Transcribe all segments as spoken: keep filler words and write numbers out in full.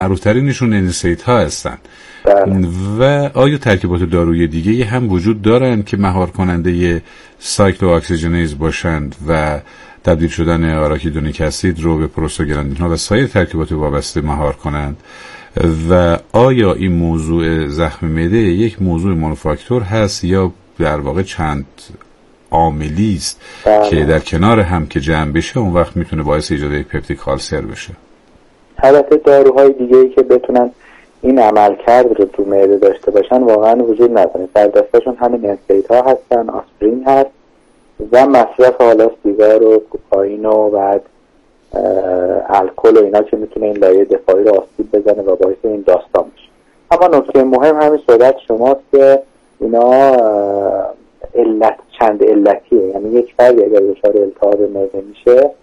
معروف‌ترینشون انسیت ها هستن. و آیا ترکیبات دارویی دیگه هم وجود دارن که مهار کننده سایکلو اکسیژنیز باشند و تبدیل شدن آراکیدونیک اسید رو به پروستاگلاندین ها و سایر ترکیبات وابسته مهار کنند؟ و آیا این موضوع زخم معده یک موضوع مانوفاکتور هست یا در واقع چند عاملی است که در کنار هم که جمع بشه اون وقت میتونه باعث ایجاد یک پپتیک آلسر بشه؟ البته داروهای دیگه‌ای که بتونن این عملکرد رو تو معده داشته باشن واقعا وجود نداره. در دستشون همین انسیت ها هستن، آسپرین هست و مصرف حالا سیگار و کوکائین و بعد الکل و اینا که میتونه این لایه دفاعی رو آسیب بزنه و باعث این داستان بشه. اما نکته مهم همین صحبت شماست که اینا علت چند علتیه. یعنی یک فردی اگر دچار التهاب معده میشه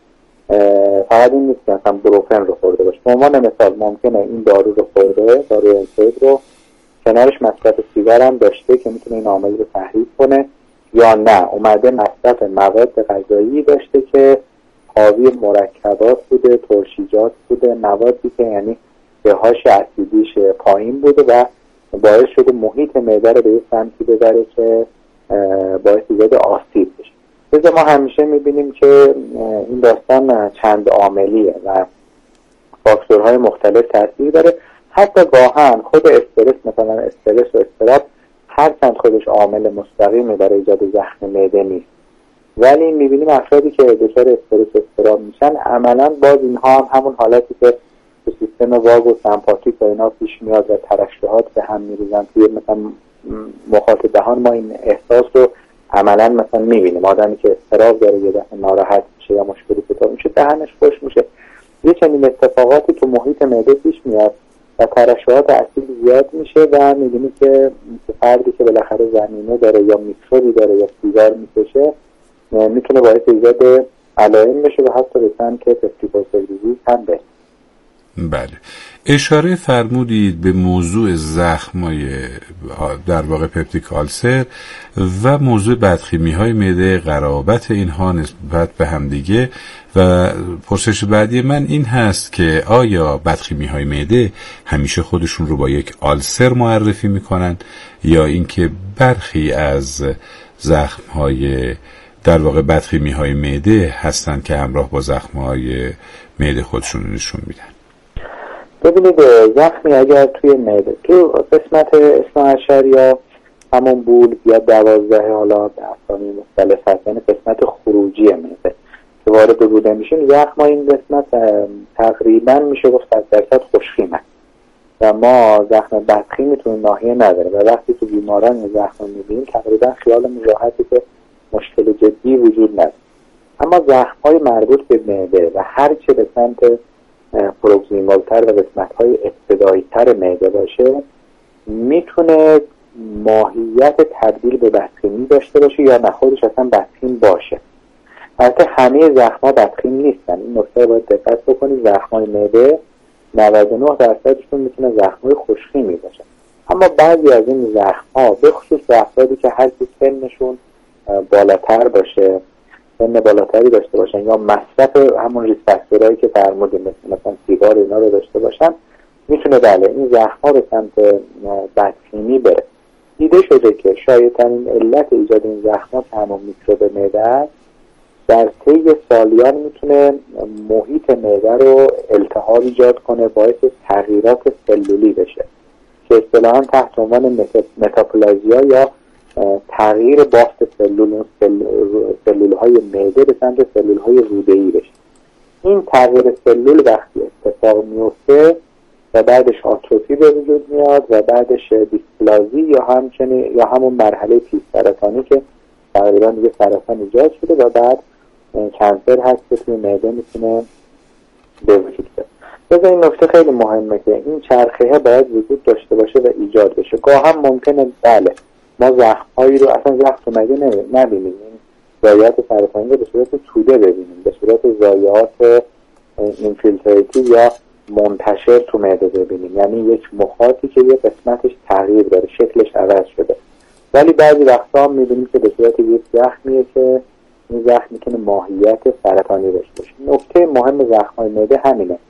فقط این نیست که مثلا بروفن رو خورده باشه. به عنوان مثال ممکنه این دارو رو خورده، دارو انسید رو، کنارش مصرف سیگار هم داشته که میتونه این عامل رو تحریک کنه، یا نه اومده مصرف مواد غذایی داشته که حاوی مرکبات بوده، ترشیجات بوده، موادی که یعنی pH اسیدیش پایین بوده و باعث شده محیط معده رو به یه سمتی ببره که باعث ایجاد آسیب بشه. لذا ما همیشه میبینیم که این داستان چند عاملیه و فاکتورهای مختلف تاثیر داره. حتی گاهن خود استرس، مثلا استرس و اضطراب، هرچند خودش عامل مستقیمی برای ایجاد زخم معده نیست، ولی میبینیم افرادی که دچار استرس و اضطراب میشن عملا باز اینها هم همون حالتی که تو سیستم واگ و سمپاتیک و اینا پیش میاد و ترشحات به هم میریزن توی مثلا مخاط دهان، ما این احساس رو عملا مثلا میبینیم. آدمی که اضطراب داره یه دفعه ناراحت میشه یا مشکلی پیدا میشه، دهنش خوش میشه. یه چنین اتفاقاتی تو محیط معده پیش میاد و ترشحات اسید زیاد میشه و میبینی که فردی که بالاخره زمینه داره یا میکروبی داره یا سیگار میکشه میتونه باعث ایجاد علائم بشه و حتی به سمت پپتیک آلسر دیزیز هم بشه. بله، اشاره فرمودید به موضوع زخمای در واقع پپتیک آلسر و موضوع بدخیمی های معده، قرابت اینها نسبت به همدیگه، و پرسش بعدی من این هست که آیا بدخیمی های معده همیشه خودشون رو با یک آلسر معرفی میکنن یا اینکه برخی از زخم های در واقع بدخیمی های معده هستن که همراه با زخم های معده خودشون رو نشون میدن؟ ببینید، زخمی اگر توی معده تو قسمت اثنا عشر یا همون بول یا دوازده، حالا به اسامی مختلف هست، یعنی قسمت خروجی معده که وارد بوده میشین، زخم این قسمت تقریبا میشه گفت صد درصد خوشخیمه و ما زخم بدخیمی تو این ناحیه نداره و وقتی تو بیماران این زخم میبینیم تقریبا خیالمون راحته که مشکل جدی وجود نداره. اما زخم‌های مربوط به معده و هر چه به سمت پروکسیمالتر و قسمت‌های ابتدایی‌تر معده باشه میتونه ماهیت تبدیل به بدخیمی داشته باشه یا نه خودش اصلا بدخیم باشه. البته همه زخم‌ها بدخیم نیستن، این نکته باید دقت بکنید. زخم‌های معده نود و نه درصدشون میتونه زخم‌های خوشخیمی باشه، اما بعضی از این زخم‌ها به خصوص افرادی که هر کی سنشون بالاتر باشه، سن بالاتری داشته باشن یا مصرف همون ریسک فاکتورایی که فرمودیم مثلا سیگار اینا رو داشته باشن، میتونه بله این زخم‌ها به سمت بدخیمی بره. دیده شده که شایع‌ترین علت ایجاد این زخم‌ها که همون میکروب معده است، در طی سالیان میتونه محیط معده رو التهاب ایجاد کنه، باعث تغییرات سلولی بشه که اصطلاحاً تحت عنوان متاپلازیا یا تغییر بافت سلول سلول های معده به سمت سلول های روده‌ای بشه. این تغییر سلول وقتی اتفاق میفته و بعدش آتروفی به وجود میاد و بعدش دیسپلازی یا همچنین یا همون مرحله پیش سرطانی که تقریبا دیگه سرطان ایجاد شده و بعد کانسر هست که توی معده میتونه به وجود بیاد. لذا این نکته خیلی مهمه که این چرخه باید وجود داشته باشه و ایجاد بشه. گاه هم ممکنه بله ما زخم‌هایی رو اصلا زخم تو معده نبینیم، ضایعات سرطانی رو به صورت توده ببینیم، به صورت ضایعات اینفیلتریتیو یا منتشر تو معده ببینیم، یعنی یک مخاطی که یه قسمتش تغییر داره، شکلش عوض شده. ولی بعضی وقتا هم می‌بینیم که به صورت یک زخمیه که این زخم میتونه ماهیت سرطانی داشته باشه. نکته مهم زخم‌های معده همینه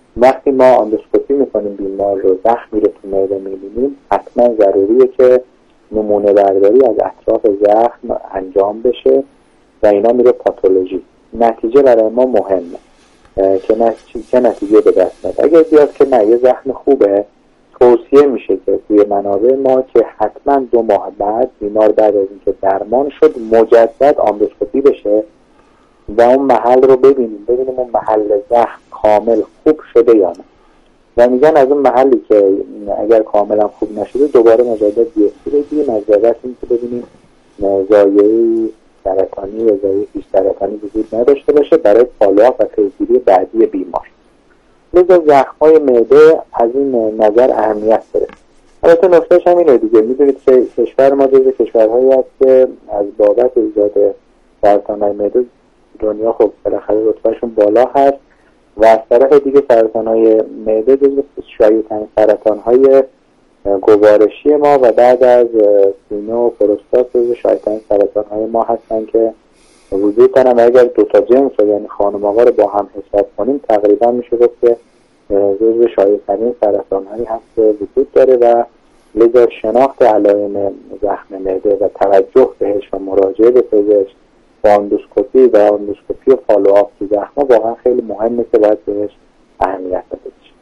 وقتی ما اندوسکوپی میکنیم بیمار رو، زخمی رو تو معده میبینیم، حتما ضروریه که نمونه برداری از اطراف زخم انجام بشه و اینا میره پاتولوژی. نتیجه برای ما مهمه که چه نتیجه به دست میاد. اگر بیاد که نه یه زخم خوبه، توصیه میشه که توی منابع ما که حتما دو ماه بعد بیمار بعد از اینکه درمان شد مجدد اندوسکوپی بشه و اون محل رو ببینیم ببینیم اون محل زخم کامل خوب شده یا نه. و میگن از اون محلی که اگر کاملا خوب نشده دوباره مجدد بیوپسی بگیریم از بابت اینکه ببینیم زایعه سرطانی یا زایعه پیش سرطانی وجود نداشته باشه برای فالوآپ و پیگیری بعدی بیمار. لذا زخم‌های معده از این نظر اهمیت داره. البته نکتهش هم اینه دیگه، میدونید که کشور ما جزو کشورهایی هست که از بابت ایجاد سرطان‌های معده دنیا خب بالاخره رتبهشون بالا هست و از طرف دیگه سرطان‌های معده جزو شایع‌ترین سرطان‌های گوارشی ما و بعد از سینه و پروستات جزو شایع‌ترین سرطان‌های ما هستن که وجود دارن و اگر دو تا جنس یعنی خانم آقا رو با هم حساب کنیم تقریبا میشه گفت که جزو شایع‌ترین سرطان‌هایی هست که وجود داره و لذا شناخت علائم زخم معده و توجه بهش و مراجعه به پزشک با اندوسکوپی و اندوسکوپی و فالوآپ تو زخم واقعا خیلی مهمه که باید بهش اهمیت بده بشه.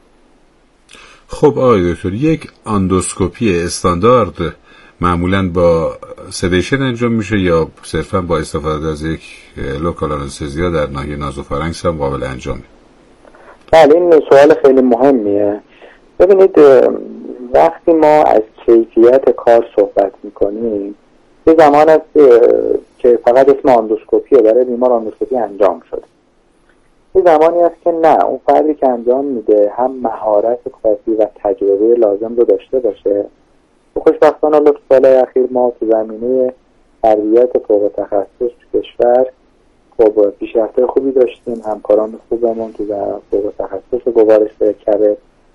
خب آقای دکتر، یک اندوسکوپی استاندارد معمولاً با سدیشن انجام میشه یا صرفاً با استفاده از یک لوکال آنستزیا در ناحیه نازوفارنکس هم قابل انجامه؟ بله این سوال خیلی مهمیه. ببینید وقتی ما از کیفیت کار صحبت میکنیم یه زمان است که فقط اسم اندوسکوپیه برای بیمار اندوسکوپی انجام شده. یه زمانی است که نه، اون فردی که انجام میده هم مهارت کافی و تجربه لازم رو داشته باشه. خوشبختانه لطف سالهای اخیر ما تو زمینه تربیت فوق تخصص تو کشور خب پیشرفت خوبی داشتیم. همکاران خوبمون تو فوق تخصص گوارش پیکر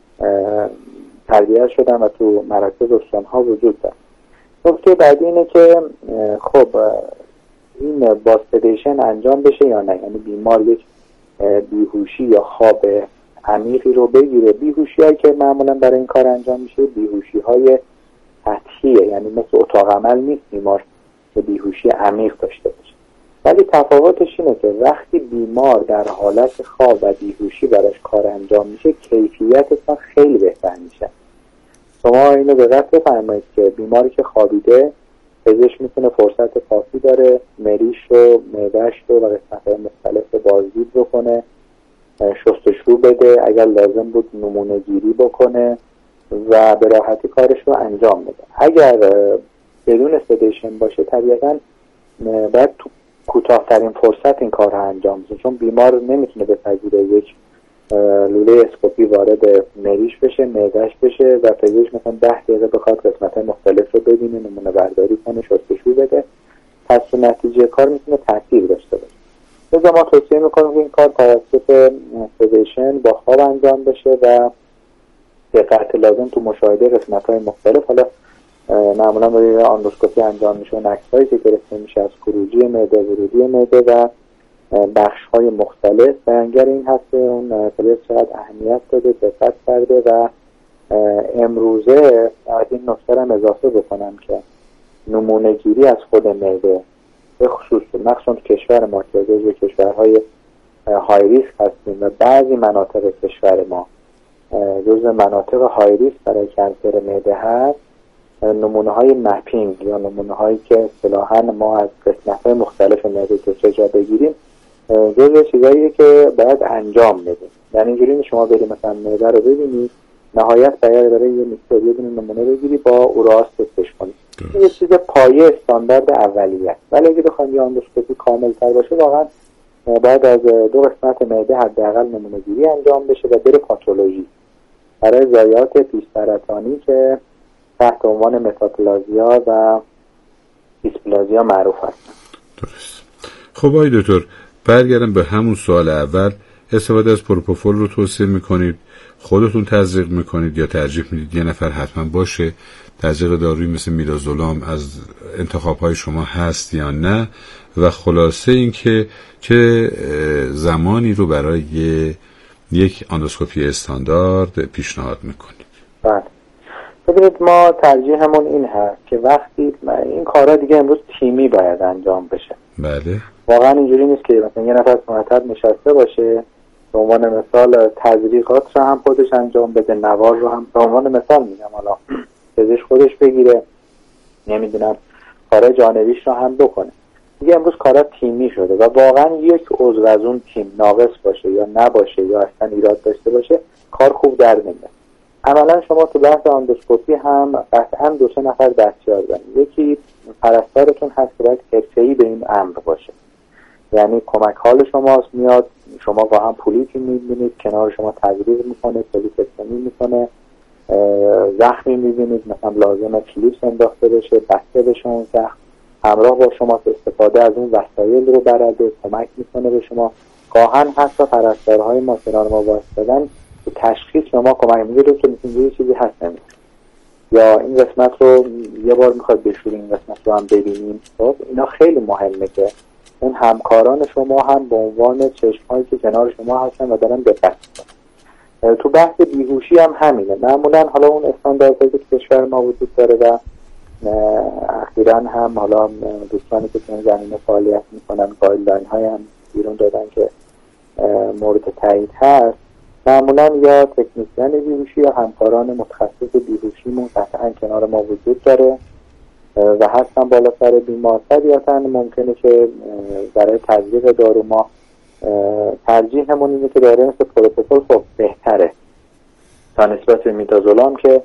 تربیت شدن و تو مراکز استان‌ها وجود دارن. نکته بعدی اینه که خب این با سدیشن انجام بشه یا نه، یعنی بیمار یک بیهوشی یا خواب عمیقی رو بگیره. بیهوشی هایی که معمولا برای این کار انجام میشه بیهوشی های سطحیه، یعنی مثل اتاق عمل نیست بیمار که بیهوشی عمیق داشته باشه. ولی تفاوتش اینه که وقتی بیمار در حالت خواب و بیهوشی براش کار انجام میشه کیفیتش خیلی بهتر میشه. شما اینو به دقت بفرمایید که بیماری که خوابیده پزشک میتونه فرصت کافی داره مریش رو، معده‌اش رو و قسمت‌های مختلف رو بازدید بکنه، شستشو بده، اگر لازم بود نمونه گیری بکنه و به راحتی کارش رو انجام بده. اگر بدون سدیشن باشه طبیعتاً باید تو کوتاه‌ترین فرصت این کار رو انجام بده، چون بیمار نمیتونه بپذیره یک لوله اسکوپی وارد مریش بشه، معده‌اش بشه و پزشک مثلا ده دقیقه بخواد قسمت‌های مختلف رو ببینه، نمونه برداری کنه، شستشو بده. پس نتیجه کار میتونه تاثیر داشته باشه. لذا ما توصیه میکنیم که این کار توسط سدیشن با خواب انجام بشه و دقت لازم تو مشاهده قسمت‌های مختلف. حالا معمولا برای اندوسکوپی انجام میشه و عکسایی که گرفته میشه از خروجی معده، ورودی معده و بخش‌های مختلف. بیانگر این هست که اون پلیس چقدر اهمیت داده، دقت کرده و امروزه این نکته رو اضافه بکنم که نمونه گیری از خود معده به خصوص مخصوصا کشور ما که جزو کشورهای های ریسک هستیم و بعضی مناطق کشور ما جزو مناطق های ریسک برای کنسر معده هست، نمونه های مپینگ یا نمونه هایی که اصطلاحاً ما از قسمت‌های مختلف معده که جا بگیریم جزو چیزاییه که باید انجام بدیم. یعنی اینجوری شما برید مثلا معده رو ببینید، نهایت باید برای یه میکروبی یه نمونه بگیری با اوراس تستش کنید. این یه چیز پایه استاندارد اولیه. ولی اگه بخوایم یه اندوسکوپی کامل‌تر باشه واقعا باید از دو قسمت معده حداقل نمونه گیری انجام بشه و بره پاتولوژی برای ضایعات پیش سرطانی که تحت عنوان متاپلازیا و دیسپلازیا معروف هستن. درست. خب آقای دکتر برگردم به همون سوال اول، استفاده از پروپوفول رو توصیه میکنید؟ خودتون تزریق میکنید یا ترجیح میدید یه نفر حتما باشه؟ تزریق دارویی مثل میدازولام از انتخابهای شما هست یا نه؟ و خلاصه این که چه زمانی رو برای یک اندوسکوپی استاندارد پیشنهاد میکنید؟ بله. ببینید ما ترجیحمون این هست که وقتی این کارا دیگه امروز تیمی باید انجام بشه. بله. واقعا اینجوری نیست که مثلا یه نفر مرتب نشسته باشه به عنوان مثال تزریقات رو هم خودش انجام بده، نوار رو هم به عنوان مثال میگم، حالا پزشک خودش بگیره، نمیدونم کارهای جانبیش رو هم بکنه. دیگه امروز کارا تیمی شده و واقعا یک عضو از اون تیم ناقص باشه یا نباشه یا اصلا ایراد داشته باشه کار خوب در نمیاد. عملا شما تو بحث اندوسکوپی هم قطعا دو سه نفر دستیار دارید. یکی پرستارتون هست که باید حرفه‌ای به این امر باشه، یعنی کمک حال شماست، میاد شما با هم پولیتی میبینید، کنار شما تزریق میکنه، پلیتکتومی میکنه، زخمی میبینید مثلا لازمه کلیپس انداخته بشه، بسته بشه اون زخم، همراه با شما استفاده از اون وسایل رو برده، کمک میکنه به شما. گاهن حتی پرستارهای ما کنار ما واسطدن تو تشخیص به ما کمک میگه که مثل یه چیزی هست نمید یا این قسمت رو یه بار میخواد بشوریم، این قسمت رو هم ببینیم. خب اینا خیلی مهمه که اون همکاران شما هم به عنوان چشم‌هایی که کنار شما هستن و دارن دقت میکنن. تو بحث بیهوشی هم همینه. معمولا حالا اون استانداردهایی که کشور ما وجود داره و اخیراً هم حالا دوستانی که تو این زمینه فعالیت میکنن گایدلاین های هم بیرون دادن که مورد تایید هست. معمولا یا تکنیسیان بیهوشی یا همکاران متخصص بیهوشیمون قطعاً کنار ما وجود داره و هستن بالا سر بیمار. طبیعتاً ممکنه که برای تزریق دارو ما ترجیحمون اینه که داره مثل پروتکل خب بهتره تا نسبت به میدازولام که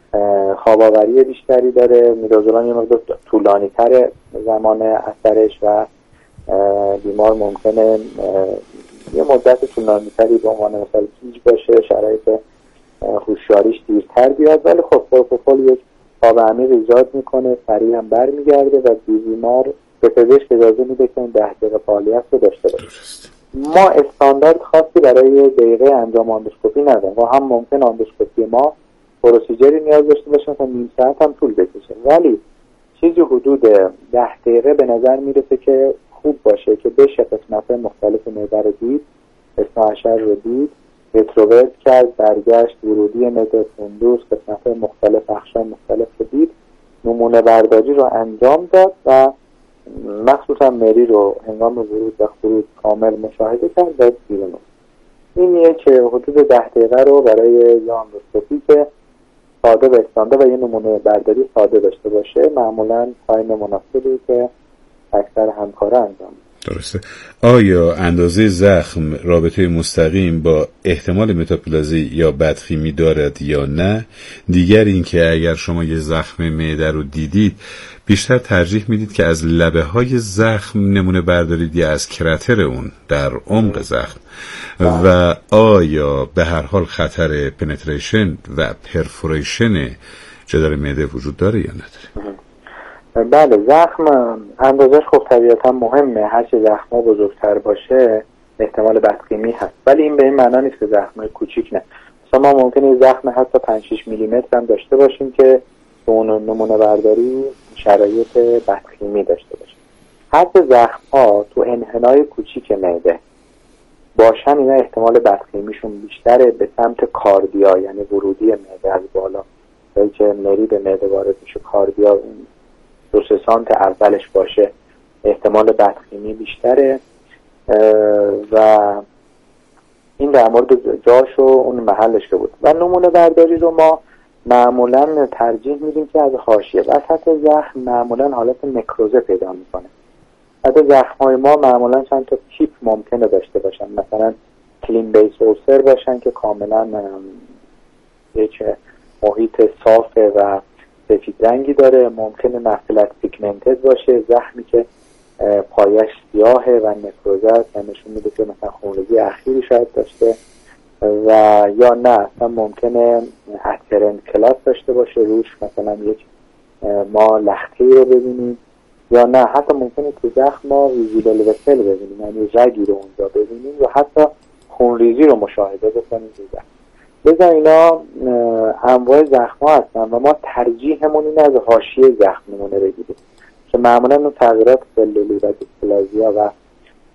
خواباوری بیشتری داره. میدازولام یه مقدار طولانی تر زمان اثرش و بیمار ممکنه یه مدت طولانی تری به عنوان مثال گیج باشه، شرایط هوشیاریش دیرتر بیاد، ولی خب پروتکل یک خواب عمیق ایجاد میکنه، سریع هم برمیگرده و بیمار به پزشک اجازه میده که اون ده دقیقه فعالیت رو داشته باشه. ما استاندارد خاصی برای دقیقه انجام اندوسکوپی نداریم و هم ممکن اندوسکوپی ما پروسیجری نیاز داشته باشه تا نیم ساعت هم طول بکشه، ولی چیزی حدود ده دقیقه به نظر میرسه که خوب باشه که بشه قسمت مختلف معده رو دید، اثنا عشر رو دید، رتروورس کرد، برگشت، ورودی معده، فندوس، قسمت مختلف اخشار مختلف رو دید، نمونه برداری رو انجام داد و مخصوصا مری رو هنگام ورود و خروج کامل مشاهده کرد و بیرون. اینیه که حدود ده دقیقه رو برای یه اندوسکوپی که ساده و استاندارد و یه نمونه برداری ساده داشته باشه معمولا تایم مناسبی که اکثر همکارا انجام. درسته. آیا اندازه زخم رابطه مستقیم با احتمال متاپلازی یا بدخیمی دارد یا نه؟ دیگر این که اگر شما یه زخم معده رو دیدید بیشتر ترجیح میدید که از لبه های زخم نمونه بردارید یا از کراتر اون در عمق زخم؟ و آیا به هر حال خطر پنتریشن و پرفوریشن جدار معده وجود داره یا نداره؟ بله، زخم اندازش خب طبیعتا مهمه. هرچی زخم بزرگتر باشه احتمال بدخیمی هست، ولی این به این معنا نیست که زخم کوچیک نه. مثلا ما ممکنه زخم حتی پنج شش میلی متر هم داشته باشیم که به اون نمونه برداری شرایط بدخیمی داشته باشه. حتی زخم ها تو انحنای کوچیک معده باشن اینا احتمال بدخیمیشون بیشتره به سمت کاردیا، یعنی ورودی معده از بالا جایی که مری به معده وارد میشه، کاردیا دو سه سانت اولش باشه احتمال بدخیمی بیشتره و این در مورد جاش و اون محلش که بود. و نمونه برداری رو ما معمولا ترجیح میدیم که از حاشیه. وسط زخم معمولا حالت نکروزه پیدا میکنه. حتی زخم‌های ما معمولا چند تا تیپ ممکنه داشته باشن، مثلا کلین بیس اولسر باشن که کاملا یک محیط صافه و سفید رنگی داره، ممکنه مفصلت پیگمنتد باشه، زخمی که پایش سیاهه و نکروزه است و نشون میده که مثلا خونریزی اخیری شاید داشته، و یا نه اصلا ممکنه اترند کلاس داشته باشه، روش مثلا یک ما لخته‌ای رو ببینیم، یا نه حتی ممکنه تو زخم ما ویزیبل وسل ببینیم، یعنی رگی رو اونجا ببینیم یا حتی خونریزی رو مشاهده بکنیم تو زخم. لذا اینا انواع زخم ها هستن و ما ترجیحمون اینه از حاشیه زخم نمونه بگیریم که معمولا اون تغییرات سلولی و دیسپلازیا و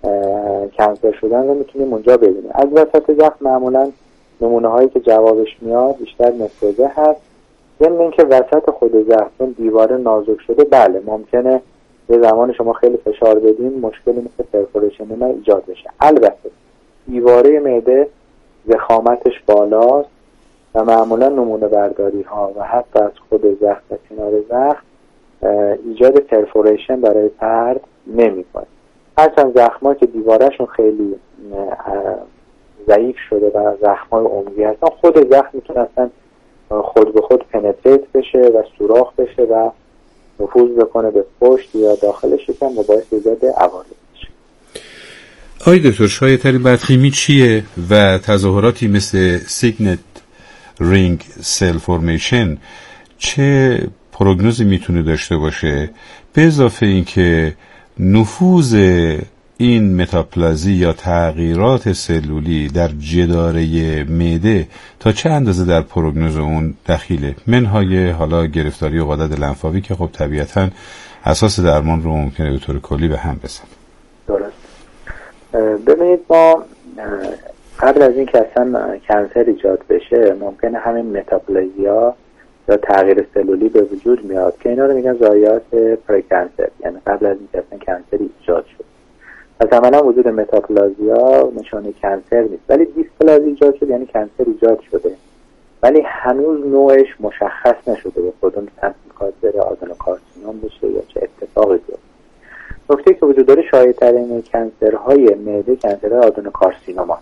کنسر شدن رو میتونیم اونجا ببینیم. از وسط زخم معمولا نمونه هایی که جوابش میاد بیشتر نفروزه هست. ضمن اینکه وسط خود زخم دیواره نازک شده، بله ممکنه یه زمان شما خیلی فشار بدین مشکلی مثل پرفوریشن اینا ایجاد بشه. البته دیواره معده ضخامتش بالاست و معمولا نمونه برداری ها و حتی از خود زخم و کنار زخم ایجاد پرفوریشن برای پرد نمی‌کنه. هرچند زخم‌ها که دیوارهشون خیلی ضعیف شده و زخم‌های عمقی هستن، خود زخم میتونه اصلا خود به خود پنتریت بشه و سوراخ بشه و نفوذ بکنه به پشت یا داخل شکم و باعث ایجاد عوارض بشه. آقای دکتر، شایع‌ترین بدخیمی چیه و تظاهراتی مثل سیگنت رینگ سل فورمیشن چه پروگنوزی میتونه داشته باشه؟ به اضافه اینکه نفوذ این متاپلازی یا تغییرات سلولی در جداره معده تا چه اندازه در پروگنوز اون دخیله؟ منهای حالا گرفتاری و غدد لنفاوی که خب طبیعتاً اساس درمان رو ممکنه به طور کلی به هم بزنه. درست. ببینید ما قبل از این که اصلا کنسر ایجاد بشه ممکنه همین متاپلازیا یا تغییر سلولی به وجود میاد که اینا رو میگن ضایعات پرکنسر، یعنی قبل از اینکه اصلا کنسر ایجاد شد. پس عملا وجود متاپلازیا نشانه کنسر نیست، ولی دیسپلازی ایجاد شد یعنی کنسر ایجاد شده، ولی هنوز نوعش مشخص نشده به کدوم سمت میخواد بره، آدنوکارسینوم بشه یا چه اتفاقی بیفته. نکته که وجود داره شایع‌ترین کنسرهای معده کنسرهای آدنوکارسینوما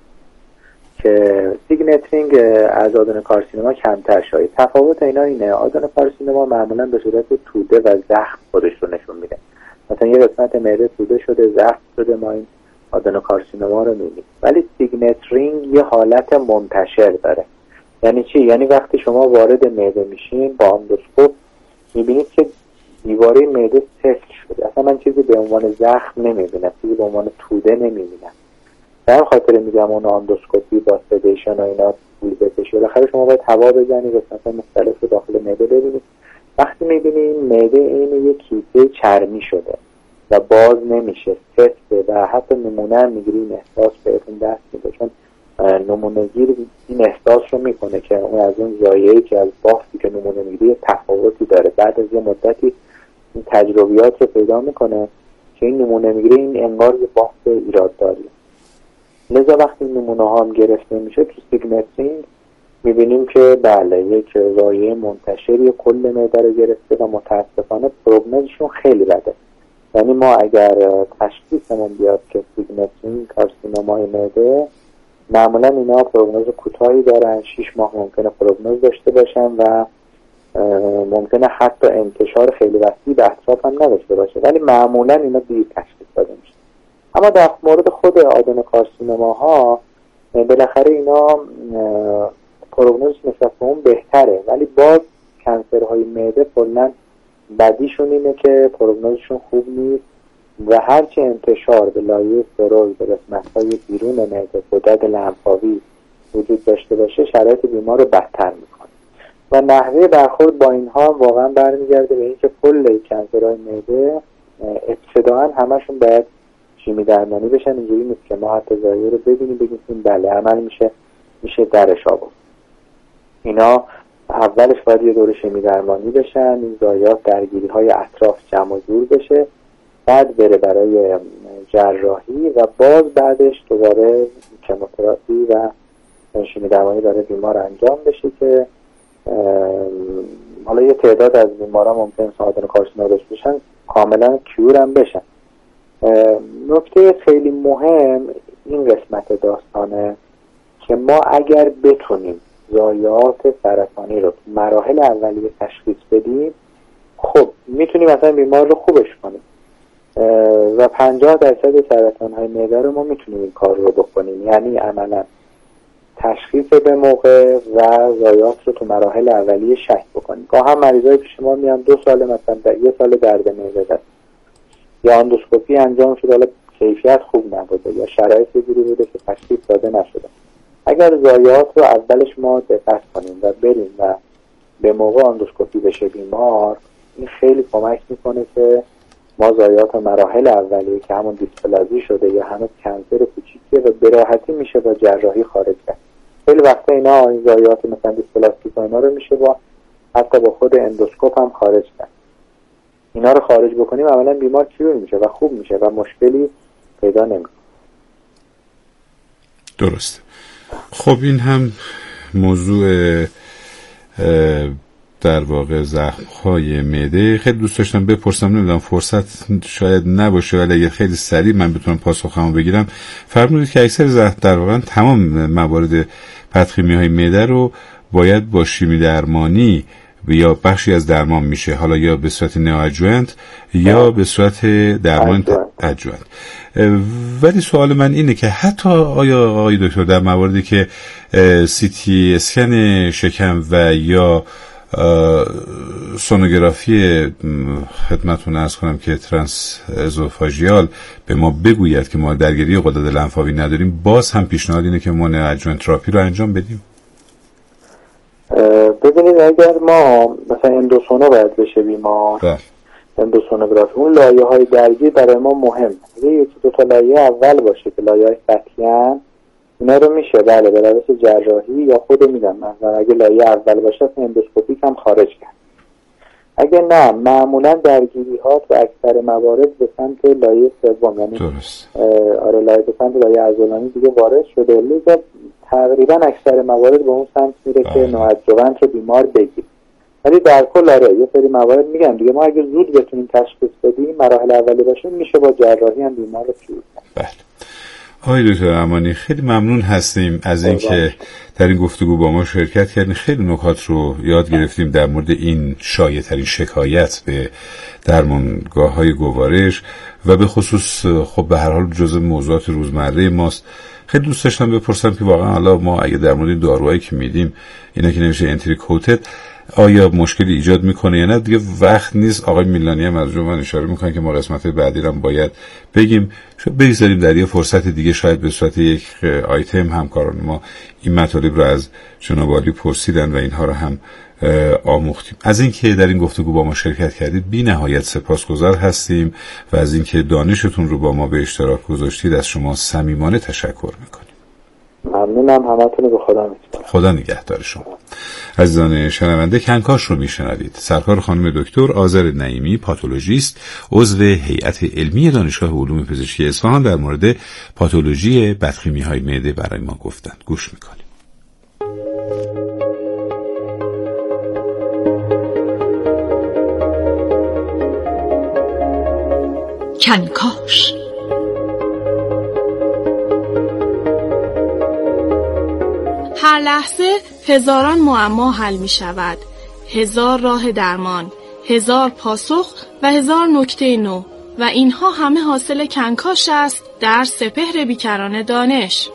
که سیگنترینگ از آدنوکارسینوما کمتر شایع. تفاوت اینا اینه، آدنوکارسینوما معمولا به صورت توده و زخم خودش رو نشون میده. مثلا یه قسمت معده توده شده، زخم شده، ما این آدنوکارسینوما رو میبینیم. ولی سیگنترینگ یه حالت منتشر داره. یعنی چی؟ یعنی وقتی شما وارد معده میشین با اندوسکوپ میبینید که دیواره معده سفت شده. اصلا من چیزی به عنوان زخم نمیبینم، چیزی به عنوان توده نمیبینم. در خاطر میگم اون اندوسکوپی با سدیشن و اینا پول بکشه. بالاخره شما باید هوا بزنید، قسمت مختلف رو داخل معده ببینید. وقتی میبینید معده این یک کیسه چرمی شده و باز نمیشه، سفته و حتی نمونه میگیری این احساس بهتون دست میده، چون نمونه گیر این احساس رو میکنه که اون از اون ضایعه‌ای که از بافتی که نمونه میگیری تفاوتی داره. بعد از یه مدتی این تجربیات رو پیدا میکنه که این نمونه میگیری این انگار یه بافت ایراد داره. لذا وقتی نمونه ها هم گرفته میشه تو سیگنترینگ میبینیم که بله یک ضایعه منتشری کل معده رو گرفته و متاسفانه پروگنوزشون خیلی بده. یعنی ما اگر تشخیصمون بیاد که سیگنترینگ کارسینومای معده، معمولا اینا پروگنوز کوتاهی دارن، شش ماه ممکنه پروگنوز داشته باشن و ممکنه حتی انتشار خیلی وسیع به اطراف هم نداشته باشه، ولی معمولا اینا دیر تشخیص داده میشه. اما در مورد خود آدنوکارسینوماها بالاخره اینا پروگنوز نسبت به اون بهتره، ولی باز کنسرهای معده کلاً بدیشون اینه که پروگنوزشون خوب نیست و هرچی انتشار به لایه سرول به قسمت‌های بیرون معده، غدد لنفاوی وجود داشته باشه شرایط بیمار رو بدتر میکنه و نحوه برخورد با اینها واقعا برمیگرده به اینکه کل کنسرهای معده ابتداعاً همشون باید شیمی درمانی بشن. اینجوری نیست که ما حتی ضایعه رو ببینیم بگیم بله عمل میشه میشه درش آورد. اینا اولش باید یه دور شیمی درمانی بشن، این ضایعات درگیری های اطراف جمع و جور بشه، بعد بره برای جراحی و باز بعدش دوباره کیموتراپی و شیمی درمانی برای بیمار انجام بشه که حالا یه تعداد از بیماران ممکن آدنوکارسینوما داشته باشن کاملا کیور هم بشن. نکته خیلی مهم این قسمت داستانه که ما اگر بتونیم ضایعات سرطانی رو مراحل اولیه تشخیص بدیم، خب میتونیم مثلا بیمار رو خوبش کنیم و پنجاه درصد سرطان های معده رو ما میتونیم این کار رو بکنیم. یعنی عملا تشخیص به موقع و ضایعات رو تو مراحل اولیه شک بکنیم. گاه هم مریضای پیش ما میان دو سال مثلا در یه سال درد معده داشت یا اندوسکوپی انجام شده حالا کیفیت خوب نبوده یا شرایط جوری بوده که تشخیص داده نشده. اگر ضایعات رو اولش ما دقت کنیم و بریم و به موقع اندوسکوپی بشه بیمار، این خیلی کمک میکنه که ما ضایعات مراحل اولیه که همون دیسپلازی شده یا هنوز کنسر کوچیکیه و به راحتی میشه با جراحی خارج کرد. خیلی وقتا اینا این ضایعات مثلا دیسپلاستیک و اینا رو میشه با حتی با خود اندوسکوپ هم خارج کرد. اینا رو خارج بکنیم عملا بیمار کیور میشه و خوب میشه و مشکلی پیدا نمیکنه. درسته. خب این هم موضوع در واقع زخم‌های معده. خیلی دوست داشتم بپرسم، نمیدونم فرصت شاید نباشه ولی اگه خیلی سریع من بتونم پاسخمو بگیرم. فرمودید که اکثر زخم در واقع تمام موارد پدخیمی‌های معده رو باید با شیمی درمانی یا بخشی از درمان میشه، حالا یا به صورت نئوآدجوانت یا به صورت درمان ادجوانت. ولی سوال من اینه که حتی آیا آقای دکتر در مواردی که سی تی اسکن شکم و یا سونوگرافی خدمتتون عرض کنم که ترانس ازوفاژیال به ما بگوید که ما درگیری غدد لنفاوی نداریم، باز هم پیشنهاد اینه که ما نئوآدجوانت تراپی رو انجام بدیم؟ ببینید اگر ما مثلا اندوسونو باید بشه بیمار، اندوسونوگرافی اون لایه های درگیر برای ما مهم. اگه یکی دو تا لایه اول باشه که لایه های سطحی‌ان، اینا رو میشه بله به روش جراحی یا خود میدم مثلا اگه لایه اول باشه اندوسکوپیک هم خارج کرد. اگه نه معمولا درگیری ها تو اکثر موارد به سمت لایه سوم، یعنی آره لایه به سمت لایه عضلانی دیگه وارد شده، لذا تقریبا اکثر موارد به اون سمت میره که نئوآدجوانت رو بیمار بگیر. ولی در کل آره یه سری موارد میگم دیگه ما اگه زود بتونیم تشخیص بدیم مراحل اولی باشه میشه با جراحی هم بیمار رو کیور کرد. بله. آقای دکتر امانی خیلی ممنون هستیم از اینکه در این گفتگو با ما شرکت کردین. خیلی نکات رو یاد گرفتیم در مورد این شایع‌ترین شکایت به درمانگاه‌های گوارش و به خصوص خب به هر حال جزء موضوعات روزمره ماست. خیلی دوست داشتم بپرسم که واقعا حالا ما اگه در مورد داروهایی که میدیم اینا که نمیشه انتریکوتد آیا مشکلی ایجاد میکنه یا نه؟ دیگه وقت نیست. آقای میلانی هم از من اشاره میکنن که ما قسمت بعدی رو باید بگیم، شاید بگذاریم در یه فرصت دیگه شاید به صورت یک آیتم همکاران ما این مطالب رو از جناب عالی پرسیدن و اینها رو هم آموختیم. از اینکه در این گفتگو با ما شرکت کردید بی نهایت سپاسگزار هستیم و از اینکه دانشتون رو با ما به اشتراک گذاشتید از شما صمیمانه تشکر میکنیم. ممنونم، همتون رو به خدا میسپارم. خدا نگهدار شما. عزیزان شنونده کنکاش رو میشنوید. سرکار خانم دکتر آذر نعیمی پاتولوژیست، عضو هیئت علمی دانشگاه علوم پزشکی اصفهان در مورد پاتولوژی بدخیمی‌های معده برای ما گفتند. گوش میکنیم. کنکاش. هر لحظه هزاران معما حل می شود، هزار راه درمان، هزار پاسخ و هزار نکته نو و اینها همه حاصل کنکاش است در سپهر بیکران دانش.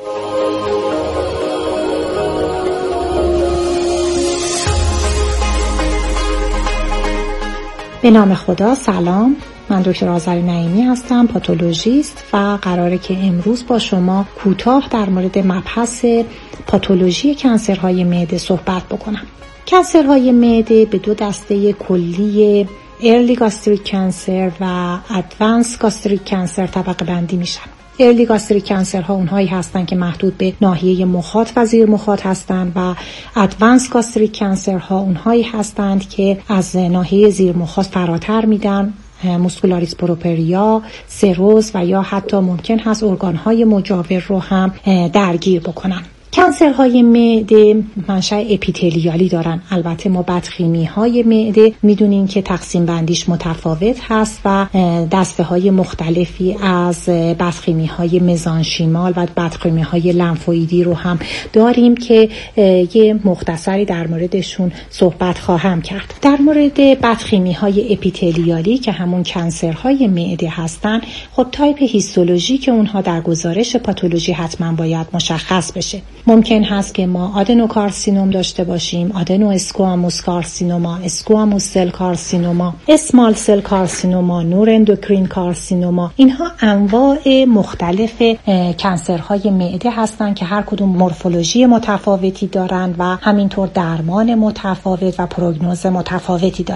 به نام خدا، سلام. من دکتر آذر نعیمی هستم، پاتولوژیست و قراره که امروز با شما کوتاه در مورد مبحث پاتولوژی کنسرهای معده صحبت بکنم. کنسرهای معده به دو دسته کلی ارلی گاستریک کنسر و ادوانس گاستریک کنسر طبقه بندی میشن. ارلی گاستریک کنسرها اونهایی هستن که محدود به ناحیه مخاط و زیر مخاط هستند و ادوانس گاستریک کنسرها اونهایی هستند که از ناحیه زیر مخاط فراتر میدن، موسکولاریس پروپریا، سروز و یا حتی ممکن هست ارگانهای مجاور رو هم درگیر بکنن. کنسرهای معده منشأ اپیتلیالی دارن. البته ما بدخیمی‌های معده میدونیم که تقسیم بندیش متفاوت هست و دسته های مختلفی از بدخیمی‌های مزانشیمال و بدخیمی‌های لنفوئیدی رو هم داریم که یه مختصری در موردشون صحبت خواهم کرد. در مورد بدخیمی‌های اپیتلیالی که همون کنسرهای معده هستن، خب تایپ هیستولوژی که اونها در گزارش پاتولوژی حتما باید مشخص بشه. ممکن هست که ما آدنوکارسینوم داشته باشیم، آدنو اسکواموس کارسینوما، اسکواموس سل کارسینوما، اسمال سل کارسینوما، نور اندوکرین کارسینوما. اینها انواع مختلف کنسرهای معده هستند که هر کدوم مورفولوژی متفاوتی دارن و همینطور درمان متفاوت و پروگنوز متفاوتی دارن.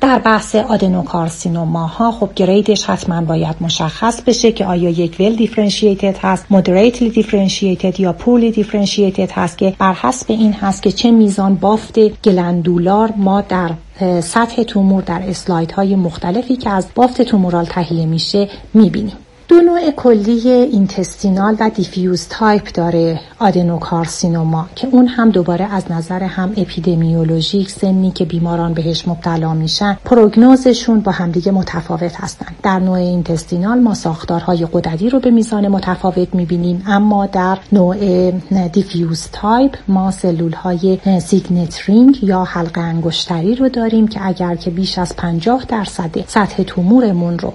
در بحث آدنوکارسینوما ها خب گریدش حتما باید مشخص بشه که آیا یک ویل دیفرنشییتد هست، مودریتلی دیفرنشییتد یا پورلی دیفرنشییتد هست که بر حسب این هست که چه میزان بافت گلندولار ما در سطح تومور در اسلایدهای مختلفی که از بافت تومورال تهیه میشه میبینیم. دو نوع کلی اینتستینال و دیفیوز تایپ داره آدنوکارسینوما که اون هم دوباره از نظر هم اپیدمیولوژیک، سنی که بیماران بهش مبتلا میشن، پروگنوزشون با همدیگه متفاوت هستن. در نوع اینتستینال ما ساختارهای غددی رو به میزان متفاوت میبینیم، اما در نوع دیفیوز تایپ ما سلولهای سیگنت رینگ یا حلقه انگشتری رو داریم که اگر که بیش از پنجاه درصد سطح تومورمون رو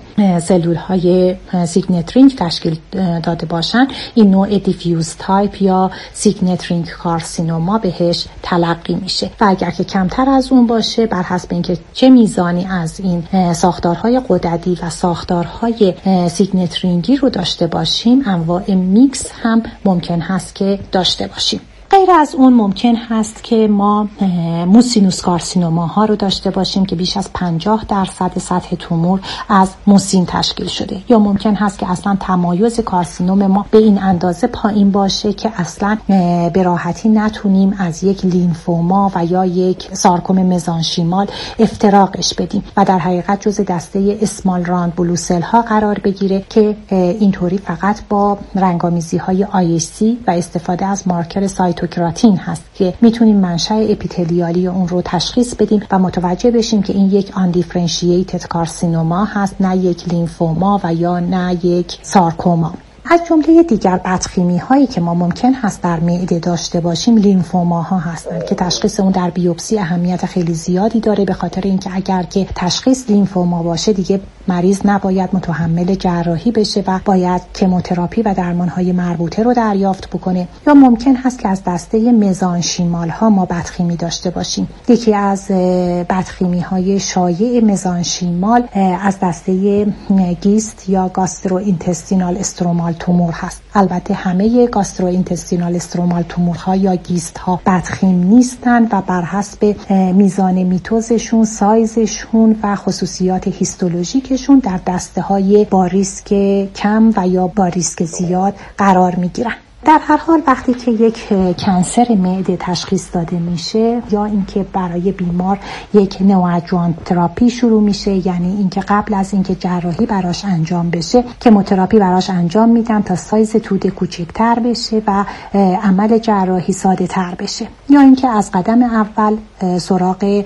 سلولهای سیگنت رینگ تشکیل داده باشن، این نوع دیفیوز تایپ یا سیگنت رینگ کارسینوما بهش تلقی میشه. و اگر که کمتر از اون باشه، بر حسب اینکه چه میزانی از این ساختارهای غددی و ساختارهای سیگنت رینگی رو داشته باشیم، انواع میکس هم ممکن هست که داشته باشیم. غیر از اون ممکن هست که ما موسینوس کارسینوما ها رو داشته باشیم که بیش از پنجاه درصد سطح تومور از موسین تشکیل شده، یا ممکن هست که اصلا تمایز کارسینوم ما به این اندازه پایین باشه که اصلا به راحتی نتونیم از یک لیمفوما و یا یک سارکوم مزانشیمال افتراقش بدیم و در حقیقت جز دسته اسمال راند بلوسل ها قرار بگیره که اینطوری فقط با رنگامیزی های آی اس سی و استفاده از مارکر سایتوکراتین هست که میتونیم منشأ اپیتلیالی اون رو تشخیص بدیم و متوجه بشیم که این یک آن دیفرنشییتد کارسینوما هست، نه یک لیمفوما و یا نه یک سارکوما. از جمله دیگر بدخیمی هایی که ما ممکن هست در معده داشته باشیم، لیمفوما ها هستند که تشخیص اون در بیوپسی اهمیت خیلی زیادی داره، به خاطر اینکه اگر که تشخیص لیمفوما باشه دیگه مریض نباید متحمل جراحی بشه و باید کموتراپی و درمان های مربوطه رو دریافت بکنه. یا ممکن هست که از دسته مزانشیمال ها ما بدخیمی داشته باشیم. یکی از بدخیمی های شایع مزانشیمال از دسته گیست یا گاسترو اینتستینال استرومال تومور هست. البته همه گاسترو اینتستینال استرومال تومورها یا گیست ها بدخیم نیستن و بر حسب میزان میتوزشون، سایزشون و خصوصیات هیستولوژیکشون در دسته های با ریسک کم و یا با ریسک زیاد قرار می گیرن. در هر حال وقتی که یک کنسر معده تشخیص داده میشه یا اینکه برای بیمار یک نوآدژوانت تراپی شروع میشه، یعنی اینکه قبل از اینکه جراحی براش انجام بشه کموتراپی براش انجام میدن تا سایز توده کوچکتر بشه و عمل جراحی ساده تر بشه، یا اینکه از قدم اول سراغ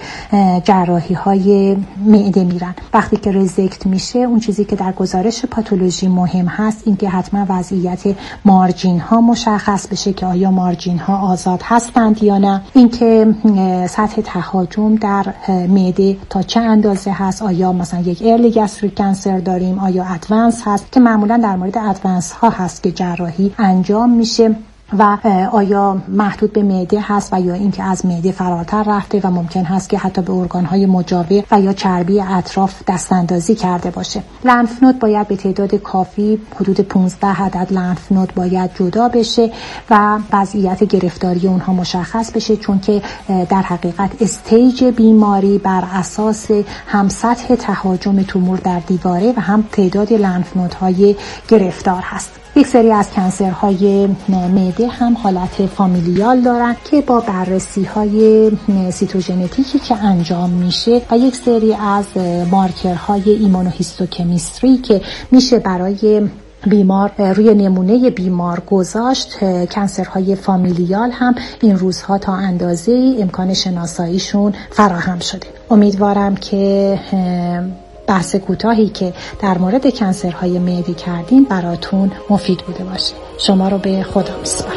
جراحی های معده میرن. وقتی که ریزکت میشه، اون چیزی که در گزارش پاتولوژی مهم هست این که حتما وضعیت مارجین ها مشخص بشه که آیا مارجین ها آزاد هستند یا نه، اینکه سطح تهاجم در معده تا چه اندازه هست، آیا مثلا یک ارلی گاستریک کانسر داریم، آیا ادوانس هست که معمولا در مورد ادوانس ها هست که جراحی انجام میشه، و آیا محدود به معده هست و یا اینکه از معده فراتر رفته و ممکن هست که حتی به ارگان‌های مجاور و یا چربی اطراف دستاندازی کرده باشه. لنف نود باید به تعداد کافی حدود پانزده عدد لنف نود باید جدا بشه و وضعیت گرفتاری اونها مشخص بشه، چون که در حقیقت استیج بیماری بر اساس هم سطح تهاجم تومور در دیواره و هم تعداد لنف نودهای گرفتار هست. یک سری از کنسرهای معده هم حالت فامیلیال دارن که با بررسی های سیتوژنتیکی که انجام میشه و یک سری از مارکرهای ایمونوهیستوکمیستری که میشه برای بیمار روی نمونه بیمار گذاشت، کنسرهای فامیلیال هم این روزها تا اندازه امکان شناساییشون فراهم شده. امیدوارم که بحث کوتاهی که در مورد کنسرهای معده کردیم براتون مفید بوده باشه. شما رو به خدا میسپارم.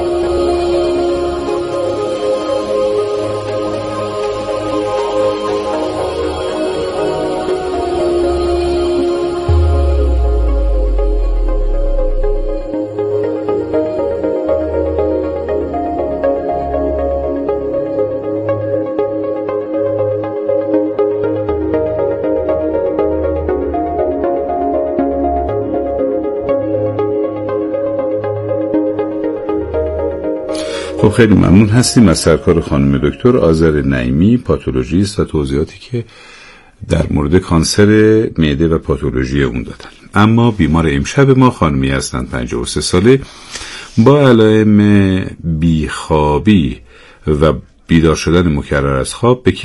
خب خیلی ممنون هستیم از سرکار خانم دکتر آذر نعیمی، پاتولوژیست، و توضیحاتی که در مورد کانسر معده و پاتولوژی اون دادن. اما بیمار امشب ما خانمی هستند، پنجاه و سه ساله، با علائم بیخوابی و بیدار شدن مکرر از خواب به